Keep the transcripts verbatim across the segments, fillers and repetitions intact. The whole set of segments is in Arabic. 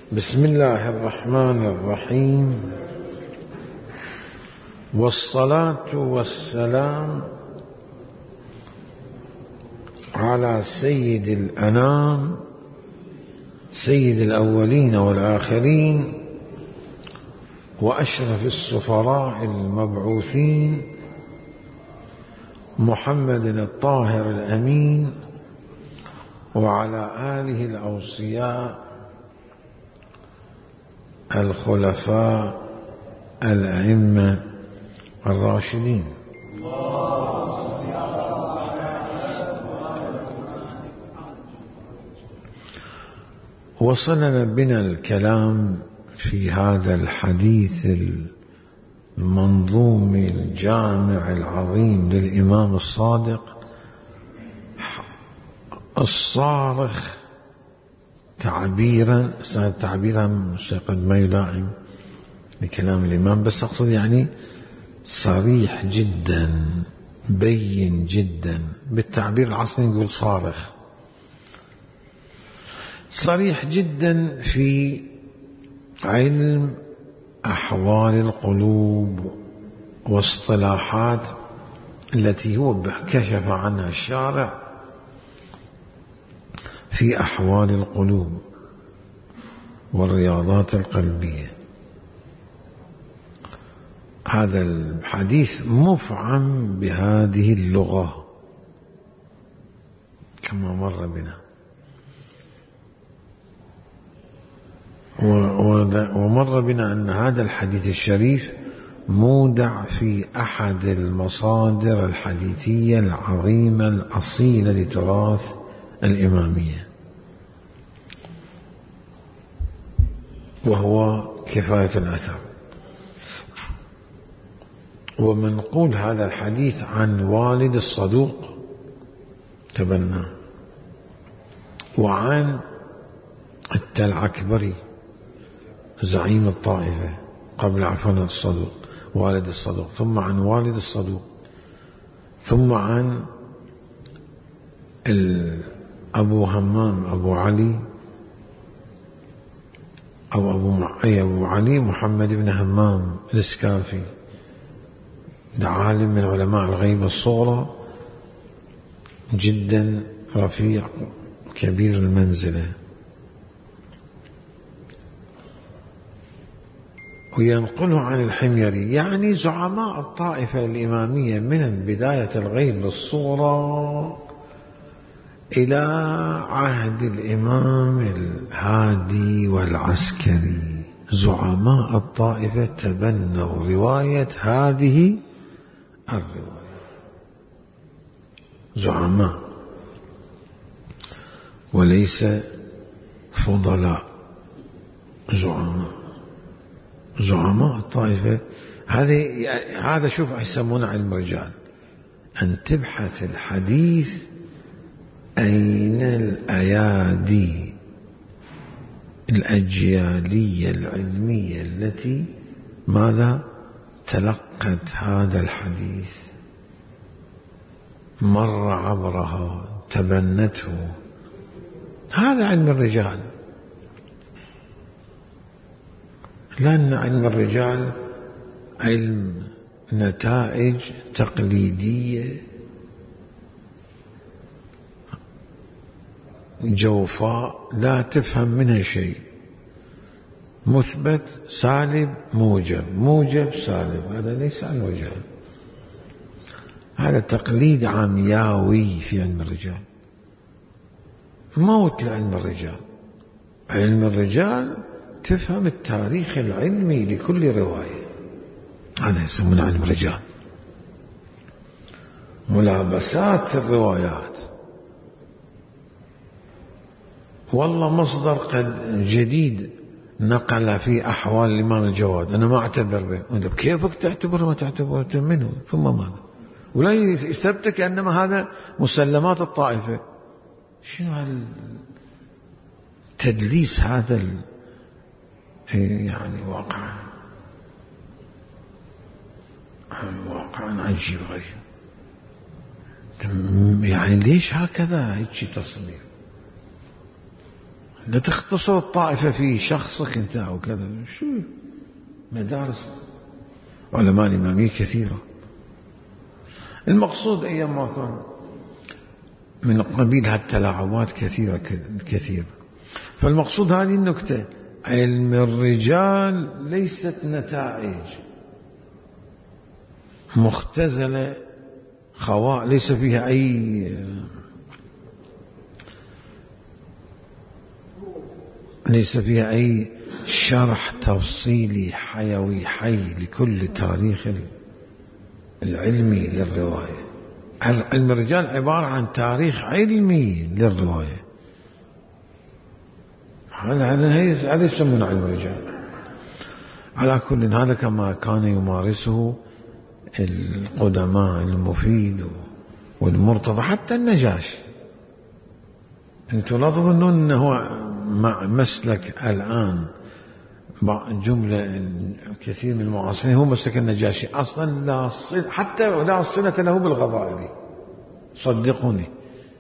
بسم الله الرحمن الرحيم، والصلاة والسلام على سيد الأنام سيد الأولين والآخرين وأشرف السفراء المبعوثين محمد الطاهر الأمين، وعلى آله الأوصياء الخلفاء الأئمة الراشدين. وصلنا بنا الكلام في هذا الحديث المنظوم الجامع العظيم للإمام الصادق الصارخ تعبيرا تعبيرا قد ما يلائم لكلام الإمام، بس أقصد يعني صريح جدا بين جدا، بالتعبير العصري نقول صارخ، صريح جدا في علم أحوال القلوب واصطلاحات التي هو كشف عنها الشارع في أحوال القلوب والرياضات القلبية. هذا الحديث مفعم بهذه اللغة كما مر بنا، ومر بنا أن هذا الحديث الشريف مودع في أحد المصادر الحديثية العظيمة الأصيلة لتراث الإمامية، وهو كفاية الأثر. ومنقول هذا الحديث عن والد الصدوق تبنى، وعن التلعكبري زعيم الطائفة قبل عفوا الصدوق والد الصدوق، ثم عن والد الصدوق، ثم عن أبو همام أبو علي أو أبو, أبو علي محمد بن همام الإسكافي، ده عالم من علماء الغيب الصغرى جدا رفيع كبير المنزلة. وينقله عن الحميري، يعني زعماء الطائفة الإمامية من بداية الغيب الصغرى إلى عهد الإمام الهادي والعسكري، زعماء الطائفة تبنوا رواية هذه الرواية، زعماء وليس فضلاء، زعماء زعماء الطائفة. هذه هذا شوف يسمونه علم الرجال، أن تبحث الحديث أين الأيادي الأجيالية العلمية التي ماذا تلقت هذا الحديث، مر عبرها، تبنته. هذا علم الرجال، لأن علم الرجال علم نتائج تقليدية جوفاء لا تفهم منها شيء، مثبت سالب موجب موجب سالب، هذا ليس علم الرجال، هذا تقليد عمياوي في علم الرجال، موت لعلم الرجال. علم الرجال تفهم التاريخ العلمي لكل رواية، هذا يسمونه علم الرجال. ملابسات الروايات، والله مصدر قد جديد نقل في أحوال الإمام الجواد أنا ما أعتبر به، كيفك تعتبر ما تعتبر منه، ثم ماذا، ولا يثبتك أنما هذا مسلمات الطائفة. شنو التدليس هذا يعني واقعا واقعا عجيب غريب. يعني ليش هكذا هيك تصنيف؟ لا تختصر الطائفة في شخصك أنت أو كذا. شو مدارس علماء الإمامية كثيرة. المقصود أيام ما كان من قبيل هالتلاعبات كثيرة كثيرة. فالمقصود هذه النكتة، علم الرجال ليست نتائج مختزلة خواء، ليس فيها أي ليس فيها أي شرح تفصيلي حيوي حي لكل تاريخ العلمي للرواية. علم الرجال عبارة عن تاريخ علمي للرواية. هذا يسمونه علم الرجال. على كل هذا كما كان يمارسه القدماء المفيد والمرتضى حتى النجاشي. أنتم لا تظنون أنه مسلك الآن جملة كثير من المعاصرين هو مسلك النجاشي. أصلا لا صلة، حتى لا صلة له بالغضائري، صدقوني،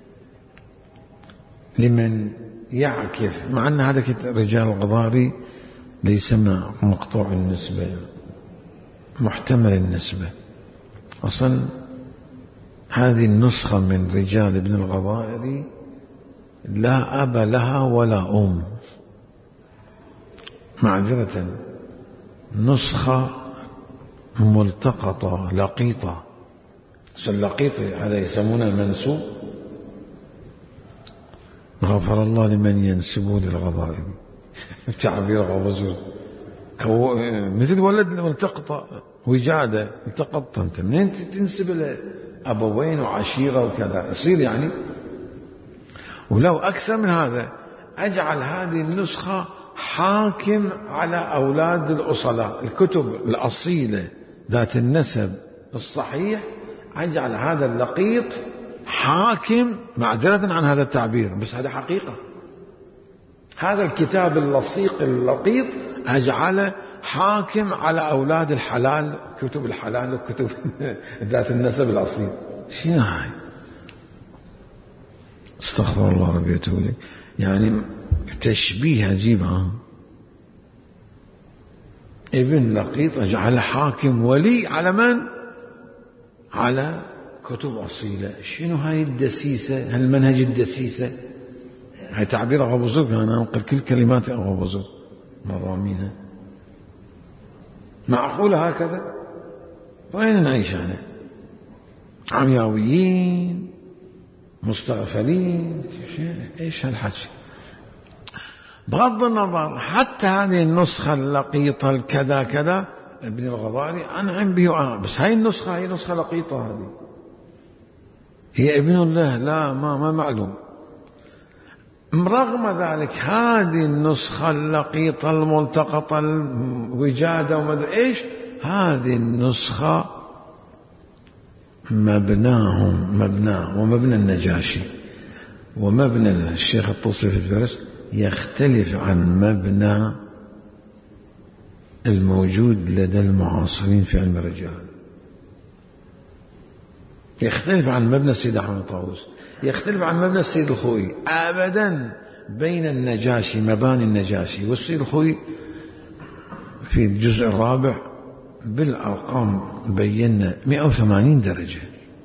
لمن يعكف، مع أن هذا رجال الغضائري ليس مقطوع النسبة، محتمل النسبة. أصلا هذه النسخة من رجال ابن الغضائري لا أب لها ولا أم، معذرة، نسخة ملتقطة لقيطة. اللقيط هذا يسمونه منسوب. غفر الله لمن ينسبه للغضائري تعبير غوزور، مثل ولد ملتقطة وجادة. التقطت أنت منين تنسب له أبوين وعشيرة وكذا؟ يصير يعني. ولو أكثر من هذا، أجعل هذه النسخة حاكم على أولاد الأصلاء، الكتب الأصيلة ذات النسب الصحيح، أجعل هذا اللقيط حاكم، معذرة عن هذا التعبير بس هذا حقيقة. هذا الكتاب اللصيق اللقيط أجعله حاكم على أولاد الحلال، كتب الحلال وكتب ذات النسب الأصيل. شنو هاي؟ استغفر الله ربي وتوب إليه. يعني تشبيه عجيب. ابن لقيط أجعل حاكم ولي على من؟ على كتب أصيلة. شنو هاي الدسيسة؟ هالمنهج الدسيسة. هاي تعبير أبو بزرق، أنا أنقل كل كلمات أبو بزرق مرامينها. معقولة هكذا؟ وين نعيش أنا؟ عمياويين مستغفلين؟ ايش هالحكي؟ بغض النظر، حتى هذه النسخة اللقيطة الكذا كذا ابن الغضائري أنعم به وأنا، بس هاي النسخة هي نسخة لقيطة، هذه هي ابن الله، لا ما ما معلوم. رغم ذلك هذه النسخة اللقيطة الملتقطة الوجادة ومدري ايش، هذه النسخة مبناهم مبناه ومبنى النجاشي ومبنى الشيخ الطوسي في فارس يختلف عن مبنى الموجود لدى المعاصرين في علم الرجال. يختلف عن مبنى السيد أحمد طاووس، يختلف عن مبنى السيد الخوئي أبدا. بين النجاشي، مباني النجاشي والسيد الخوئي في الجزء الرابع بالأرقام بينا مئة وثمانين درجة.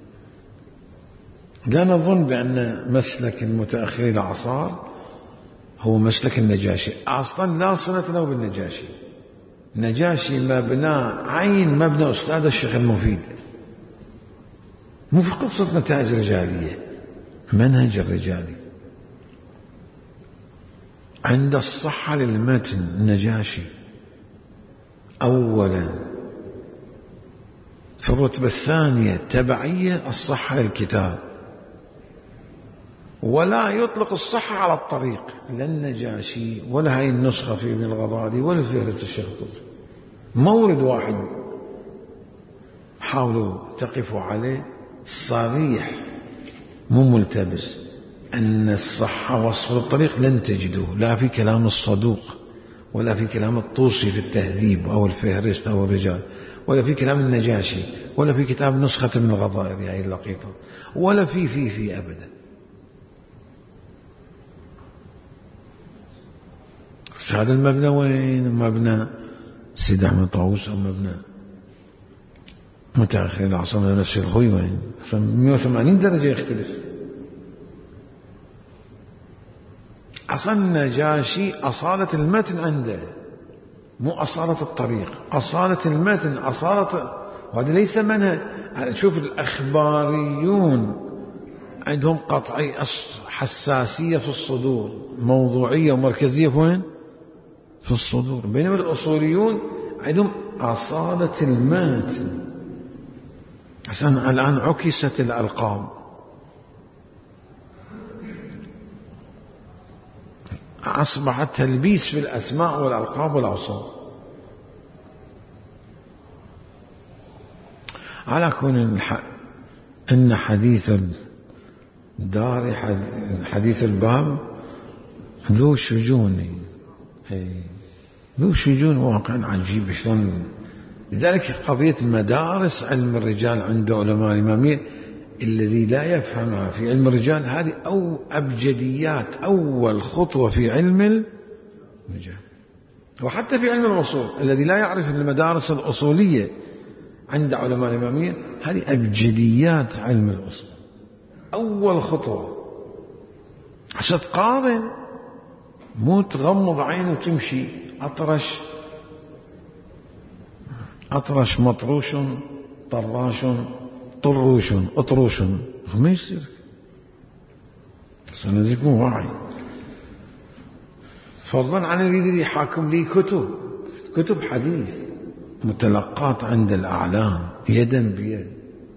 لا نظن بأن مسلك المتأخر الأعصار هو مسلك النجاشي، أصلا لا صلة له بالنجاشي. نجاشي مبنى عين مبنى أستاذ الشيخ المفيد، مو في قصة نتائج رجالية، منهج الرجالي. عند الصحة للمتن النجاشي أولا، في الرتبة الثانية تبعية الصحة للكتاب، ولا يطلق الصحة على الطريق، لا النجاشي ولا هاي النسخة في ابن الغضائري ولا في فهرس الشيخ الطوسي. مورد واحد حاولوا تقفوا عليه صريح مو ملتبس، أن الصحة وصف الطريق لن تجدوه، لا في كلام الصدوق ولا في كلام الطوسي في التهذيب أو الفهرست أو الرجال، ولا في كلام النجاشي، ولا في كتاب نسخة من الغضائري هاي اللقيطة، ولا في في في أبدا. هذا المبنى وين؟ مبنى سيد أحمد طاووس أو مبنى متأخر العصر من السيد الخوي وين؟ مئة وثمانين درجة يختلف. أصلا النجاشي أصالة المتن عنده، مو أصالة الطريق، أصالة المتن، أصالة، وهذا ليس منهج. شوف الأخباريون عندهم قطعي حساسية في الصدور، موضوعية ومركزية وين؟ في الصدور. بينما الأصوليون عندهم أصالة المتن. عشان الآن عكست الألقاب، أصبحت تلبيس في الأسماء والألقاب والأوصاف. على كل إن حديث الدار حديث الباب ذو شجون، ذو شجون واقع عجيب شلون. لذلك قضية مدارس علم الرجال عند علماء الإمامية الذي لا يفهمها في علم الرجال هذه أو أبجديات، أول خطوة في علم الرجال. وحتى في علم الأصول الذي لا يعرف المدارس الأصولية عند علماء الإمامية هذه أبجديات علم الأصول، أول خطوة عشان تقارن، مو تغمض عين وتمشي أطرش أطرش مطروش طراش طروش أطروش، ما يصير. سنزيكم واعي، فضلا عن يريد يحاكم لي كتب كتب حديث متلقات عند الأعلام يدا بيد،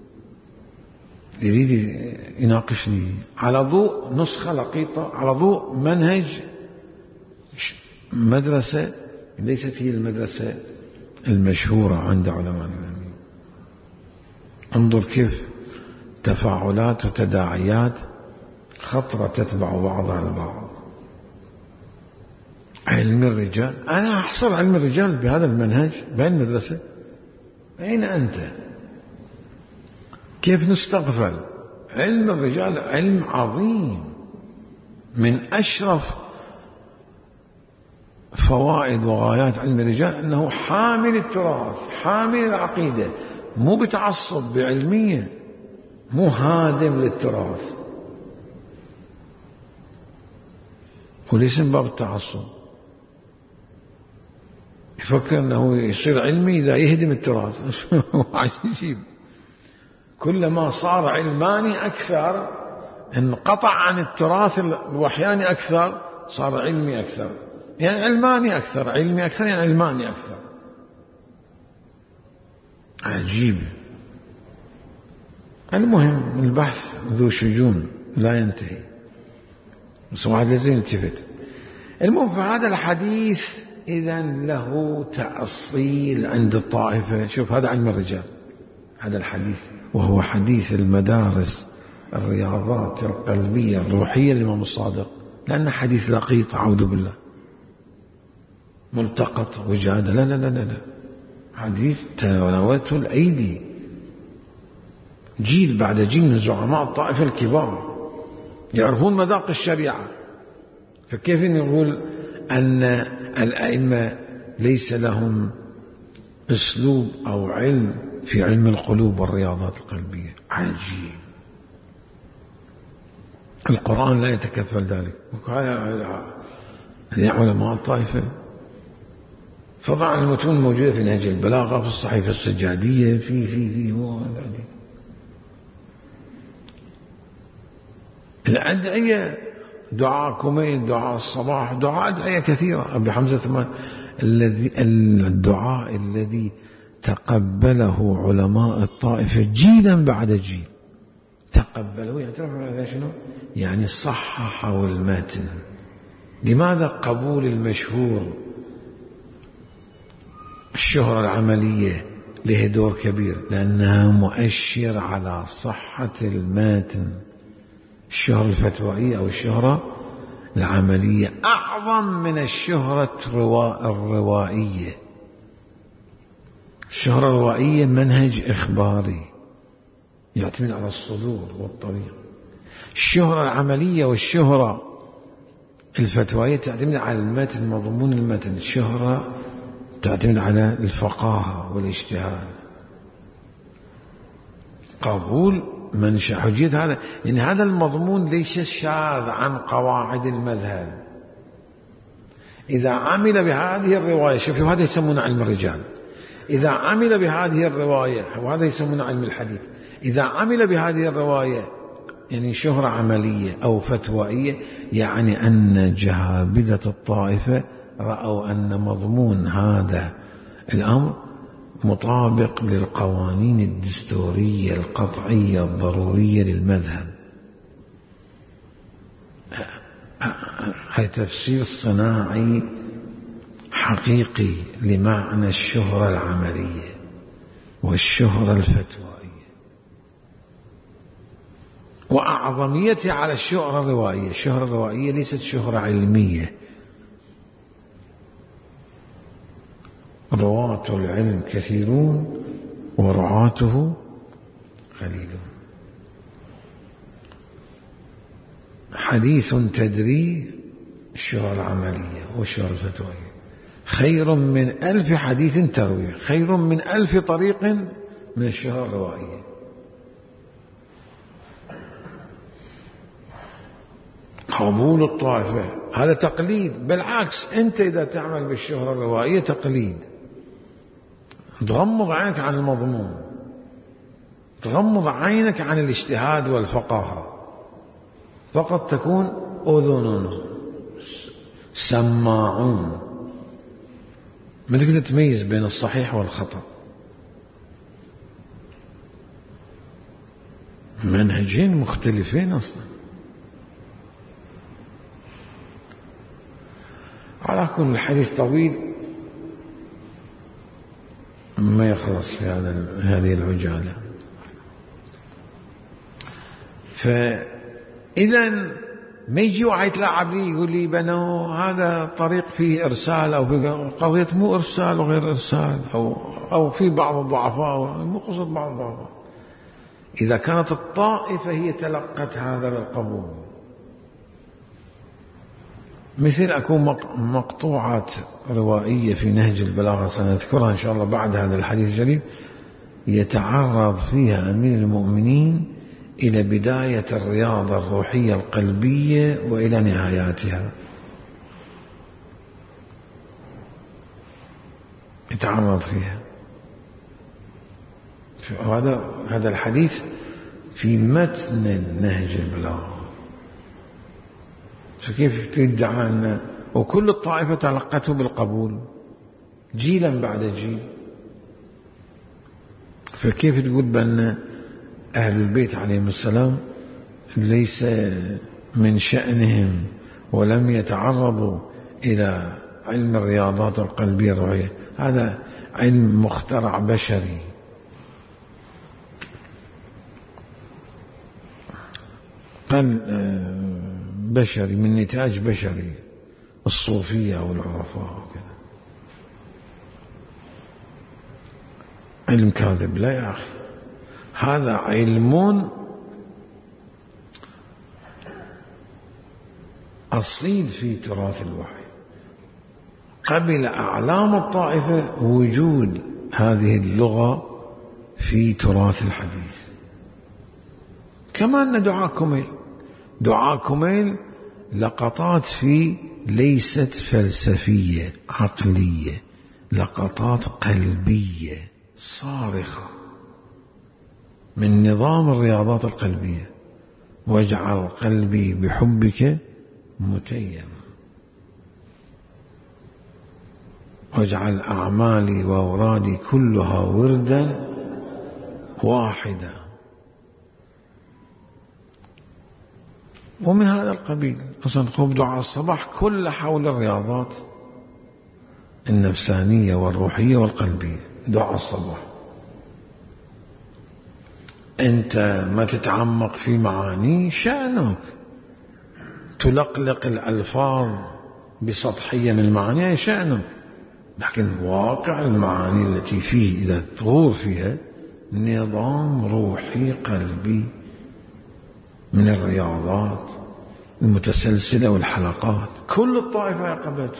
يريد يناقش لي على ضوء نسخة لقيطة، على ضوء منهج مدرسة ليست هي المدرسة المشهورة عند علماء الإمامية. انظر كيف تفاعلات وتداعيات خطرة تتبع بعضها البعض. علم الرجال، أنا أحصر علم الرجال بهذا المنهج بين المدرسة. أين أنت؟ كيف نستغفل؟ علم الرجال علم عظيم، من أشرف فوائد وغايات علم الرجال أنه حامل التراث، حامل العقيدة، مو بتعصب، بعلمية، مو هادم للتراث، وليس من باب التعصب. يفكر أنه يصير علمي إذا يهدم التراث. عايز يجيب كلما صار علماني أكثر، انقطع عن التراث الوحياني أكثر، صار علمي أكثر. يعني علماني أكثر، علمي أكثر، يعني علماني أكثر. عجيب. المهم البحث ذو شجون لا ينتهي، بس واحد لازم يلتفت. المهم فهذا الحديث إذن له تأصيل عند الطائفة. شوف هذا علم الرجال، هذا الحديث، وهو حديث المدارس الرياضات القلبية الروحية للإمام الصادق، لأنه حديث لقيط، أعوذ بالله، ملتقط وجادة، لا لا لا لا, لا. حديث تناولته الأيدي، جيل بعد جيل من زعماء الطائفة الكبار يعرفون مذاق الشريعة. فكيف نقول أن الأئمة ليس لهم أسلوب أو علم في علم القلوب والرياضات القلبية؟ عجيب. القرآن لا يتكفل ذلك. هذه علماء الطائفة. فضع المتون موجودة في نهج البلاغة، في الصحيفة السجادية، في في في الأدعية، دعاء كمين، دعاء الصباح، دعاء أدعية كثيرة. أبي حمزة ثمان الذي الدعاء الذي تقبله علماء الطائفة جيلا بعد جيل، تقبلوا يعني تعرف هذا شنو؟ يعني صححوا المتن. لماذا قبول المشهور الشهرة العملية له دور كبير؟ لأنها مؤشر على صحة المتن. الشهرة الفتوائية أو الشهرة العملية أعظم من الشهرة الروائية. الشهرة الروائية منهج إخباري يعتمد على الصدور والطريق. الشهرة العملية والشهرة الفتوى تعتمد على المتن، مضمون المتن. الشهرة تعتمد على الفقاهة والاجتهاد. قبول منشأ حجية هذا، يعني هذا المضمون ليس شاذ عن قواعد المذهب. إذا عمل بهذه الرواية، شوفوا هذا يسمونه علم الرجال، إذا عمل بهذه الرواية، وهذا يسمونه علم الحديث، إذا عمل بهذه الرواية يعني شهرة عملية أو فتوائية، يعني أن جهابذة الطائفة رأوا أن مضمون هذا الأمر مطابق للقوانين الدستورية القطعية الضرورية للمذهب. هذا تفسير صناعي حقيقي لمعنى الشهرة العملية والشهرة الفتوائية، وأعظميتها على الشهرة الروائية. الشهرة الروائية ليست شهرة علمية، رواة العلم كثيرون ورعاته قليلون. حديث تدري الشهرة العملية والشهرة الفتوائية خير من ألف حديث تروي، خير من ألف طريق من الشهرة الروائية. قبول الطائفة هذا تقليد، بالعكس أنت إذا تعمل بالشهرة الروائية تقليد، تغمض عينك عن المضمون، تغمض عينك عن الاجتهاد والفقاهة، فقط تكون أذن سماعون، ما تقدر تميز بين الصحيح والخطأ. منهجين مختلفين أصلا. على كل الحديث طويل ما يخلص في هذا هذه العجالة. فإذا ما يجي واحد يتلاعب لي يقول لي بأنه هذا طريق فيه إرسال أو في قضية مو إرسال وغير إرسال، أو أو في بعض الضعفاء، مو قصد بعض الضعفاء. إذا كانت الطائفة هي تلقت هذا بالقبول، مثل أكون مقطوعات روائية في نهج البلاغة سنذكرها إن شاء الله بعد هذا الحديث الجليل، يتعرض فيها أمير المؤمنين إلى بداية الرياضة الروحية القلبية وإلى نهاياتها، يتعرض فيها. هذا هذا الحديث في متن نهج البلاغة. فكيف تدعى أن وكل الطائفة تلقته بالقبول جيلا بعد جيل؟ فكيف تقول بأن أهل البيت عليهم السلام ليس من شأنهم ولم يتعرضوا إلى علم الرياضات القلبية الروحية؟ هذا علم مخترع بشري. قال بشري من نتاج بشري، الصوفية والعرفاء وكذا. علم كاذب. لا يا أخي، هذا علم أصيل في تراث الوحي. قبل أعلام الطائفة وجود هذه اللغة في تراث الحديث، كما أن دعاء كميل دعاء كميل لقطات فيه ليست فلسفية عقلية، لقطات قلبية صارخة من نظام الرياضات القلبية. واجعل قلبي بحبك متيما، واجعل أعمالي وأورادي كلها وردا واحدا. ومن هذا القبيل أصلا نقوم دعاء الصباح كل حول الرياضات النفسانية والروحية والقلبية. دعاء الصباح أنت ما تتعمق في معاني شأنك، تلقلق الألفاظ بسطحية من المعاني شأنك، لكن واقع المعاني التي فيه إذا تغور فيها نظام روحي قلبي من الرياضات، المتسلسلة والحلقات، كل الطائفة قبلته.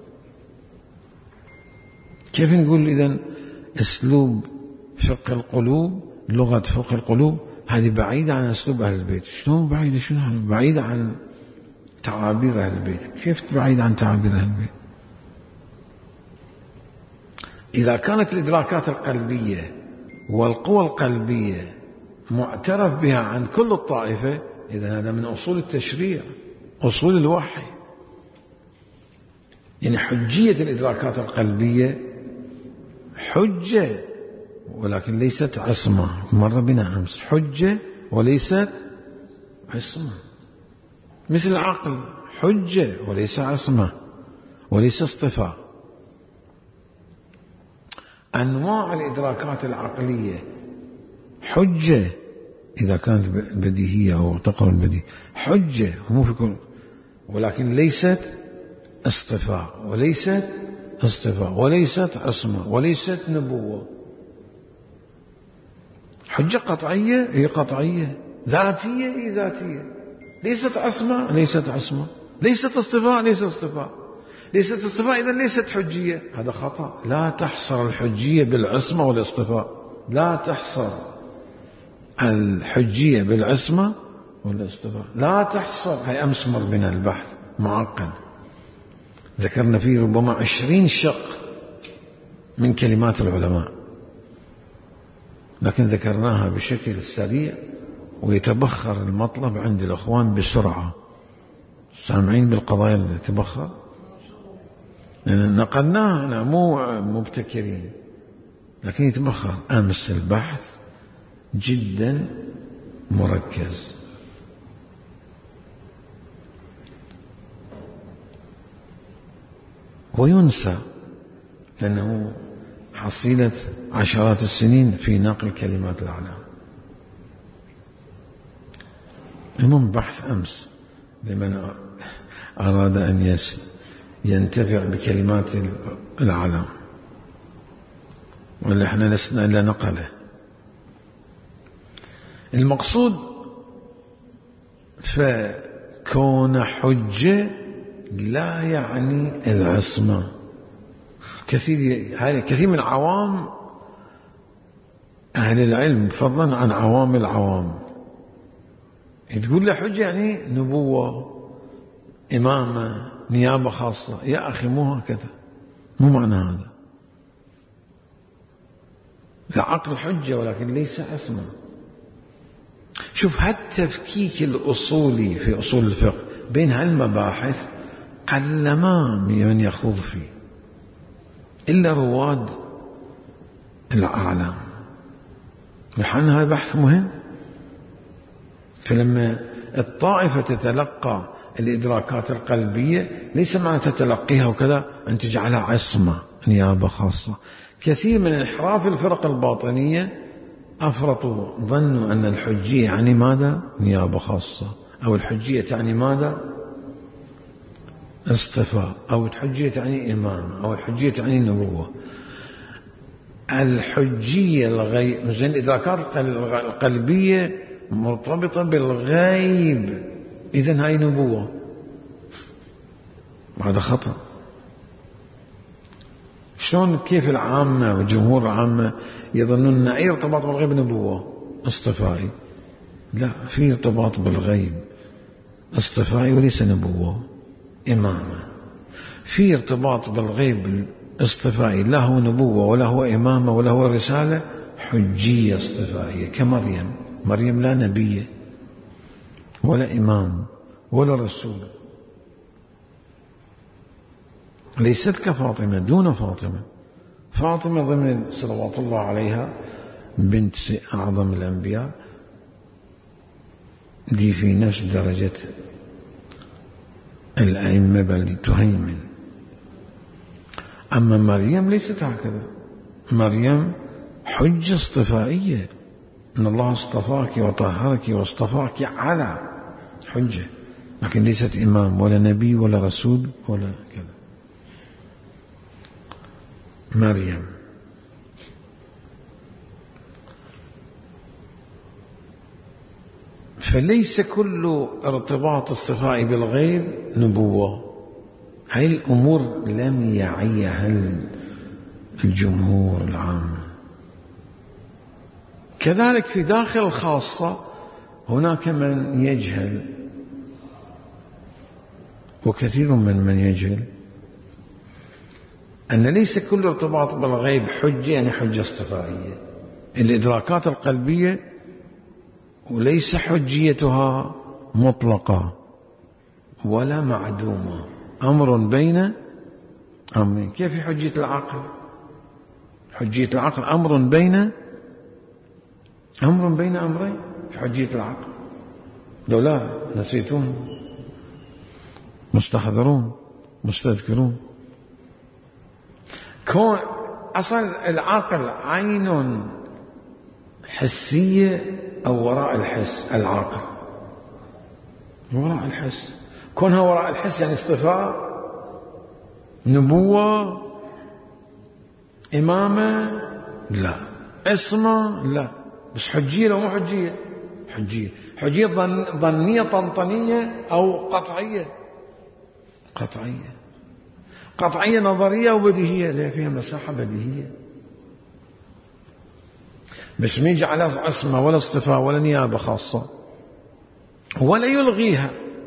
كيف نقول إذن أسلوب فقه القلوب، لغة فقه القلوب هذه بعيدة عن أسلوب أهل البيت؟ شلون بعيدة؟ شنو بعيدة عن تعابير أهل البيت؟ كيف بعيدة عن تعابير أهل البيت؟ إذا كانت الإدراكات القلبية والقوى القلبية معترف بها عند كل الطائفة، إذا هذا من أصول التشريع، أصول الوحي. يعني حجية الإدراكات القلبية حجة ولكن ليست عصمة. مر بنا أمس، حجة وليست عصمة. مثل العقل، حجة وليس عصمة وليس اصطفاء. أنواع الإدراكات العقلية حجة إذا كانت بديهية أو تقرب بديهية، حجة ومو في كل، ولكن ليست اصطفاء وليست اصطفاء وليست عصمة وليست نبوة. حجة قطعية هي قطعية، ذاتية هي ذاتية، ليست عصمة ليست عصمة، ليست اصطفاء ليست اصطفاء، ليست اصطفاء إذا ليست حجية. هذا خطأ. لا تحصر الحجية بالعصمة والاصطفاء، لا تحصر الحجية بالعصمة والاصطفاء، لا تحصر. هي أمس مر بنا البحث معقد، ذكرنا فيه ربما عشرين شق من كلمات العلماء، لكن ذكرناها بشكل سريع ويتبخر المطلب عند الأخوان بسرعة. سامعين بالقضايا اللي تبخر؟ نقلناها مو مبتكرين، لكن يتبخر. أمس البحث جدا مركز. وينسى لأنه حصيلة عشرات السنين في نقل كلمات الأعلام. المهم بحث أمس لمن أراد أن ينتفع بكلمات الأعلام، ولا احنا لسنا إلا نقله. المقصود فكون حجة لا يعني العصمة. كثير هذا كثير من عوام أهل العلم فضلا عن عوام العوام تقول له حجة يعني نبوة، إمامة، نيابة خاصة. يا أخي مو هكذا، مو معنى هذا. العقل حجة ولكن ليس عصمة. شوف هالتفكيك الأصولي في أصول الفقه بين هالمباحث قلما من يخوض فيه إلا رواد الأعلام. نحن هذا بحث مهم. فلما الطائفة تتلقى الإدراكات القلبية ليس معنى تتلقيها وكذا أن تجعلها عصمة، نيابة خاصة. كثير من انحراف الفرق الباطنية أفرطوا، ظنوا أن الحجية يعني ماذا؟ نيابة خاصة، أو الحجية تعني ماذا؟ اصطفاء، أو الحجية تعني إمام، أو الحجية تعني نبوة. الحجية الغيب، زين الإدراكات القلبية مرتبطة بالغيب، إذن هاي نبوة. هذا خطأ. شلون كيف العامة والجمهور العامة يظنون أن أي ارتباط بالغيب نبوة اصطفائي؟ لا، في ارتباط بالغيب اصطفائي وليس نبوة إمامة. في ارتباط بالغيب اصطفائي لا هو نبوة ولا هو إمامة ولا هو رسالة، حجية اصطفائية كمريم. مريم لا نبية ولا إمام ولا رسول، ليست كفاطمة، دون فاطمة. فاطمة ضمن صلوات الله عليها بنت أعظم الأنبياء، دي في نفس درجة الأئمة بل تهيمن. أما مريم ليست هكذا. مريم حجة اصطفائية، إن الله اصطفاك وطهرك واصطفاك على حجة، لكن ليست إمام ولا نبي ولا رسول ولا كذا. مريم فليس كل ارتباط اصطفائي بالغيب نبوة. هاي الأمور لم يعيها الجمهور العام. كذلك في داخل الخاصة هناك من يجهل، وكثير من من يجهل أن ليس كل ارتباط بالغيب حجة، يعني حجة اصطفائية. الإدراكات القلبية وليس حجيتها مطلقة ولا معدومة، أمر بين أمرين. كيف حجية العقل؟ حجية العقل أمر بين أمر بين أمرين. في حجية العقل دولا نسيتون، مستحضرون، مستذكرون. كون أصل العقل عين حسية أو وراء الحس؟ العقل وراء الحس. كونها وراء الحس يعني اصطفاء، نبوة، إمامة؟ لا. اسمه؟ لا. بس حجية لو مو حجية؟ حجية. حجية ظنية طنطنية أو قطعية؟ قطعية. قطعية نظرية وبديهية، لا فيها مساحة بديهية. بس ما يجعل عصمة ولا اصطفاء ولا نيابة خاصة ولا يلغيها.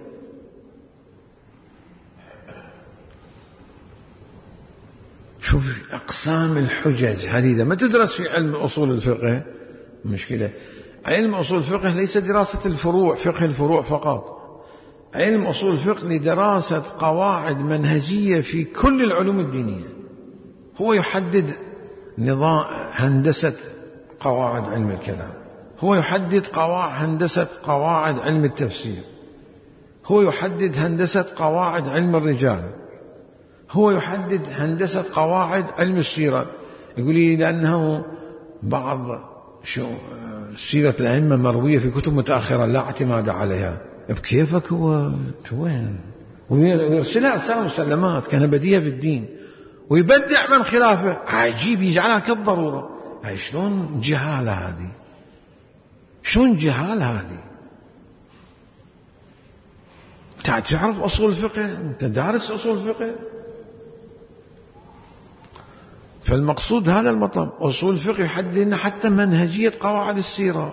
شوف أقسام الحجج هذه إذا ما تدرس في علم أصول الفقه مشكلة. علم أصول الفقه ليس دراسة الفروع، فقه الفروع فقط. علم أصول الفقه لدراسة قواعد منهجية في كل العلوم الدينية. هو يحدد نظام هندسة قواعد علم الكلام، هو يحدد قواعد هندسة قواعد علم التفسير، هو يحدد هندسة قواعد علم الرجال، هو يحدد هندسة قواعد علم السيرة. يقول لي لأنه بعض سيرة الأئمة مروية في كتب متأخرة لا اعتماد عليها. بكيفك هو وين؟ ويرسلها رسالة مسلمات كان بديهة بالدين، ويبدع من خلافه. عجيب يجعلها كالضرورة. هاي شلون جهالة هذه؟ شلون جهالة هذه؟ تعرف أصول الفقه؟ أنت دارس أصول الفقه؟ فالمقصود هذا المطلب. أصول الفقه يحدد لنا حتى منهجية قواعد السيرة.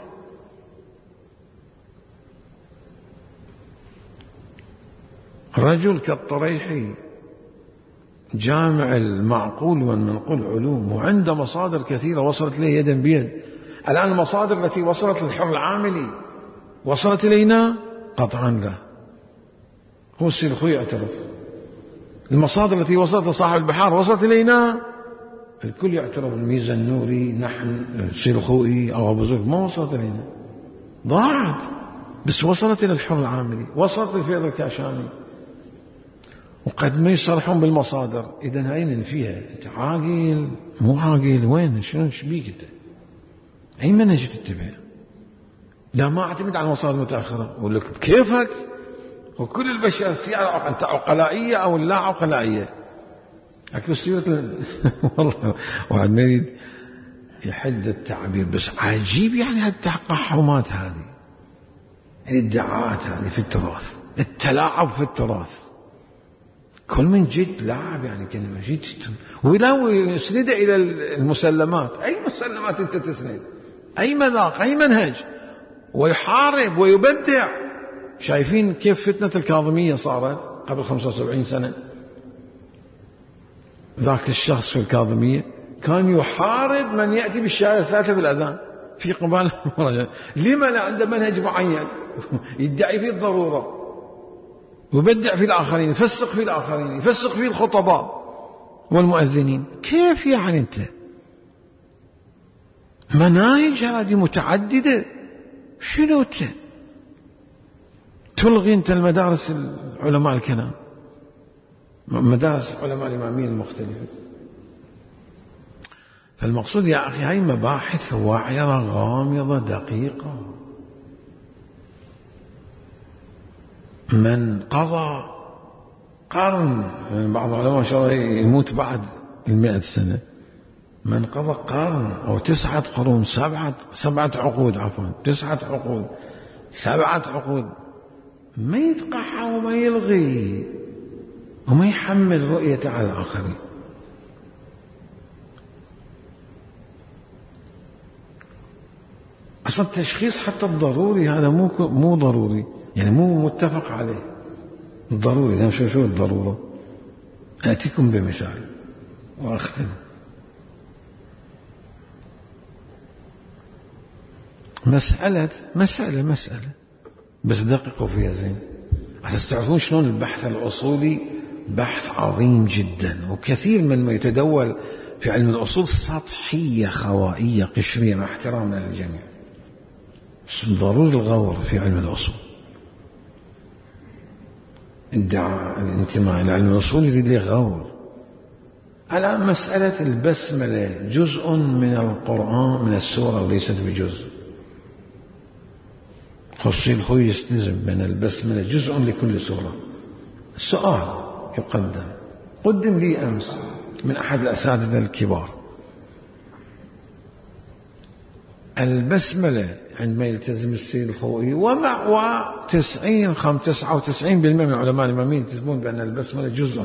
رجل كالطريحي جامع المعقول والمنقول علوم، وعنده مصادر كثيرة وصلت إليه يدا بيد. الآن المصادر التي وصلت للحر العاملي وصلت إلينا قطعا لا. هو السلخوي يعترف. المصادر التي وصلت لصاحب البحار وصلت إلينا، الكل يعترف. الميزة النوري، نحن، السلخوي أو أبو زرق، ما وصلت إلينا، ضاعت. بس وصلت إلى الحر العاملي، وصلت للفيض الكاشاني، وقد ما يصرحون بالمصادر. إذن أين فيها؟ أنت عاقل مو عاقل؟ وين؟ شنو شبيك أنت؟ أي منهج تتبع؟ لا ما أعتمد على المصادر المتأخرة. أقول لك بكيفك؟ وكل البشر سيارة أنت عقلائية أو لا عقلائية؟ أكل سيرة والله واحد ما يريد يحد التعبير، بس عجيب يعني هالتقحمات هذه، يعني الادعاءات هذه في التراث، التلاعب في التراث. كل من جد لاعب، يعني كلمة جد. ولو يسند إلى المسلمات، أي مسلمات أنت تسند؟ أي مذاق؟ أي منهج؟ ويحارب ويبدع. شايفين كيف فتنة الكاظمية صارت قبل خمسة وسبعين سنة؟ ذاك الشخص في الكاظمية كان يحارب من يأتي بالشهادة الثالثة بالأذان في قبال المراجعة. لما لا عنده منهج معين يدعي فيه الضرورة، يبدع في الآخرين، يفسق في الآخرين، يفسق في الخطباء والمؤذنين. كيف يعني أنت؟ مناهج هذه متعددة. شنو أنت تلغي أنت المدارس العلماء الكلام، مدارس علماء الإمامية المختلفة؟ فالمقصود يا أخي هاي مباحث وعرة غامضة دقيقة. من قضى قرن، يعني بعض العلماء ما شاء الله يموت بعد المئة سنة، من قضى قرن أو تسعة قرون، سبعة سبعة عقود عفوا تسعة عقود سبعة عقود، ما يتقحى وما يلغي وما يحمل رؤية على الآخرين. أصلا التشخيص حتى الضروري هذا مو مو ضروري، يعني مو متفق عليه. الضروري ده شو شو الضرورة؟ آتيكم بمثال وأختم. مسألة مسألة مسألة بس دققوا فيها زين عشان تعرفون شلون البحث الأصولي بحث عظيم جدا، وكثير من ما يتدول في علم الأصول سطحية خوائية قشرية مع احترامنا للجميع. ضروري الغور في علم الأصول. ادعاء الانتماء إلى علم الأصول يريد له غور. على مسألة البسملة جزء من القرآن من السورة وليست بجزء. خصي الخوي يستلزم من البسملة جزء لكل سورة. السؤال يقدم قدم لي أمس من أحد الأساتذة الكبار، البسملة عندما يلتزم السيد الخوئي ومع وتسعين خم تسعة وتسعين بالمئة من علماء الإماميين يلتزمون بأن البسملة جزء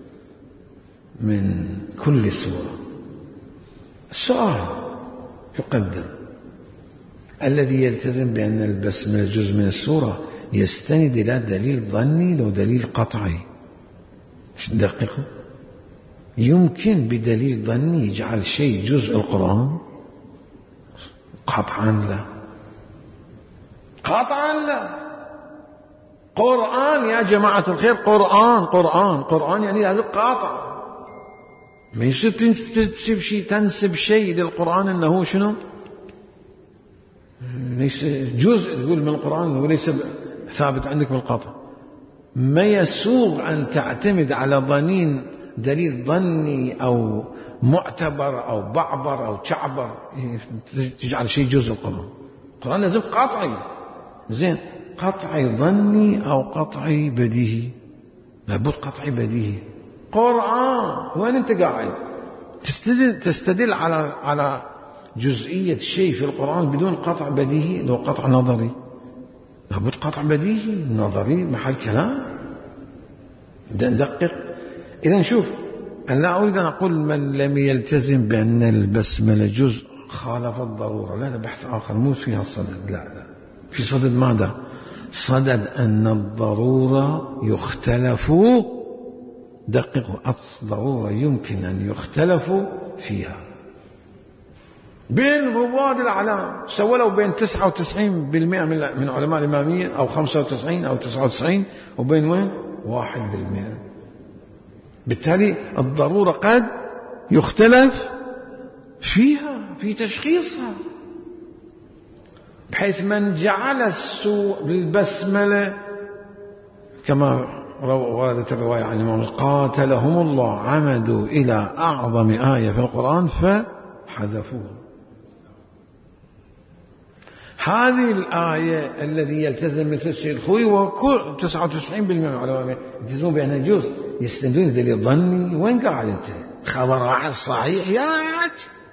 من كل سورة. السؤال يقدم الذي يلتزم بأن البسملة جزء من السورة يستند إلى دليل ظني لو دليل قطعي. دققوا، يمكن بدليل ظني يجعل شيء جزء القرآن؟ قطعا لا، قطعا لا. قرآن يا جماعة الخير، قرآن قرآن قرآن يعني لازم قاطع. ما يصير تنسب شيء تنسب شيء للقرآن أنه شنو ليس جزء تقول من القرآن وليس ثابت عندك بالقطع. ما يسوغ أن تعتمد على ظنين دليل ظني أو معتبر أو بعبر أو شعبر تجعل شيء جزء القرآن. القرآن لازم قطعي، زين، قطعي ظني أو قطعي بديهي. لابد قطعي بديهي. قرآن وين أنت قاعد تستدل, تستدل على على جزئية شيء في القرآن بدون قطع بديهي؟ لو قطع نظري لابد قطع بديهي، نظري محل كلام. ندقق. إذا شوف، أنا لا أريد أن أقول من لم يلتزم بأن البسملة جزء خالف الضرورة، لا، هذا بحث آخر مو فيها الصدد. لا لا، في صدد ماذا؟ صدد أن الضرورة يختلف. دققوا، الضرورة يمكن أن يختلف فيها بين رواد الأعلام، سولوا بين تسعة وتسعين بالمئة من علماء الإمامية أو خمسة وتسعين أو تسعة وتسعين، وبين وين؟ واحد بالمئة. بالتالي الضرورة قد يختلف فيها في تشخيصها، بحيث من جعل السوء بالبسملة كما وردت الرواية عن الإمام قاتلهم الله عمدوا إلى أعظم آية في القرآن فحذفوها. هذه الآية الذي يلتزم مثل السيد الخوي وكل تسعة وتسعين بالمئة من العلماء يلتزمون بأنها جزء، يستندون دليل ظني. وين قاعد أنت؟ خبر عن الصحيح يا عاد،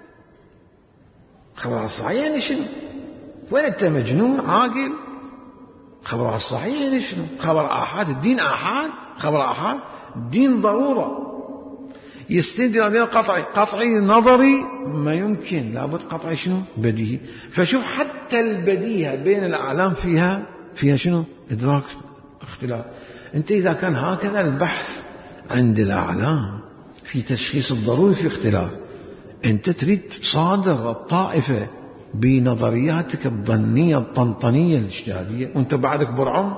خبر عن الصحيح يعني شنو؟ وين أنت مجنون عاقل؟ خبر عن الصحيح يعني شنو؟ خبر آحاد، الدين آحاد، خبر آحاد، الدين ضرورة. يستند إلى قطعي، قطعي نظري ما يمكن، لابد قطعي شنو؟ بديهي. فشوف حتى البديهة بين الأعلام فيها فيها شنو؟ إدراك اختلاف. أنت إذا كان هكذا البحث عند الأعلام في تشخيص الضروري في اختلاف، أنت تريد تصادر الطائفة بنظرياتك الظنية الطنطنية الاجتهادية وأنت بعدك برعم.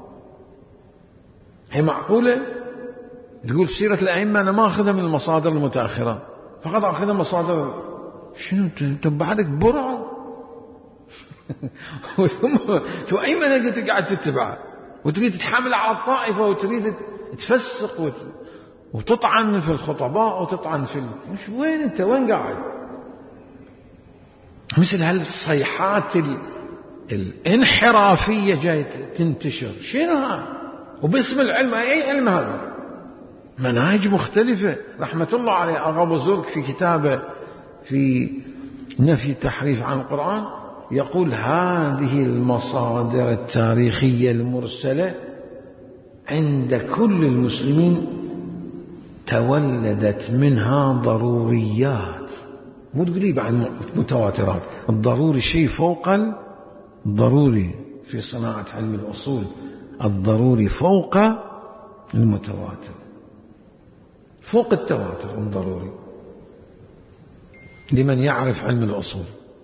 هي معقولة؟ تقول سيرة الأئمة أنا ما أخذها من المصادر المتأخرة، فقط أخذها مصادر شنو؟ أنت بعدك برعم. ثم أي منهج قاعد تتبعه وتريد تتحمل على الطائفة وتريد تفسق وتطعن في الخطباء وتطعن في ال... مش وين أنت؟ وين قاعد؟ مثل هالصيحات ال... الانحرافية جاية تنتشر. شنو هذا؟ وباسم العلم، أي علم هذا؟ مناهج مختلفة. رحمة الله عليه أغا أبو زرق في كتابه في نفي التحريف عن القرآن يقول هذه المصادر التاريخية المرسلة عند كل المسلمين تولدت منها ضروريات، مو تقولي بعد متواترات. الضروري شيء فوق الضروري في صناعة علم الأصول، الضروري فوق المتواتر، فوق التواتر الضروري لمن يعرف علم الأصول.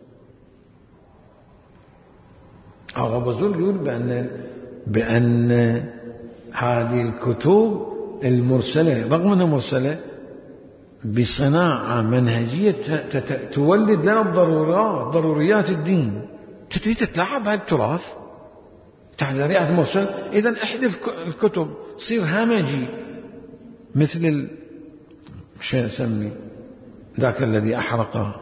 أغا بزرگ يقول بأن, بأن هذه الكتب المرسلة رغم أنها مرسلة بصناعة منهجية تولد لنا الضرورات، ضروريات الدين. تريد تتلاعب هالتراث تحت ذريعة مرسل، إذن احذف الكتب، صير همجي مثل ال... شو نسمي ذاك الذي أحرق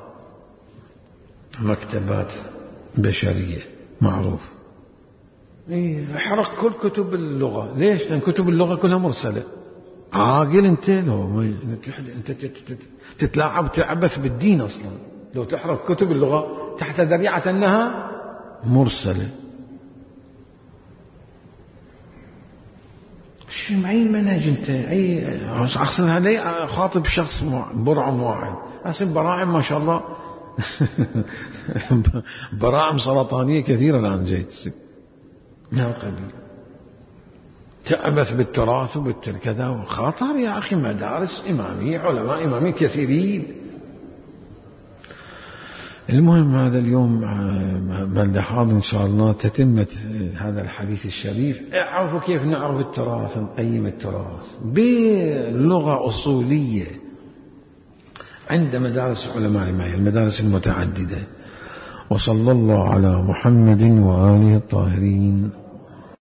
مكتبات بشرية معروف، إيه أحرق كل كتب اللغة. ليش؟ لأن كتب اللغة كلها مرسلة. عاقل أنت لو أنت تتلاعب تعبث بالدين أصلا لو تحرق كتب اللغة تحت ذريعة أنها مرسلة. شو معي منهج أنت؟ أي أقصد هذا خاطب شخص برعم واحد، أصلا براعم ما شاء الله براعم سرطانية كثيرة الآن جاي تصير من القبيل، تعبث بالتراث وبالكذا. خطر يا أخي، مدارس إمامية، علماء إمامية كثيرين. المهم هذا اليوم بعد حاضر إن شاء الله تتمة هذا الحديث الشريف. اعرفوا كيف نعرف التراث، نقيم التراث بلغة أصولية عند مدارس علماء المدارس المتعددة. وصلى الله على محمد وآله الطاهرين.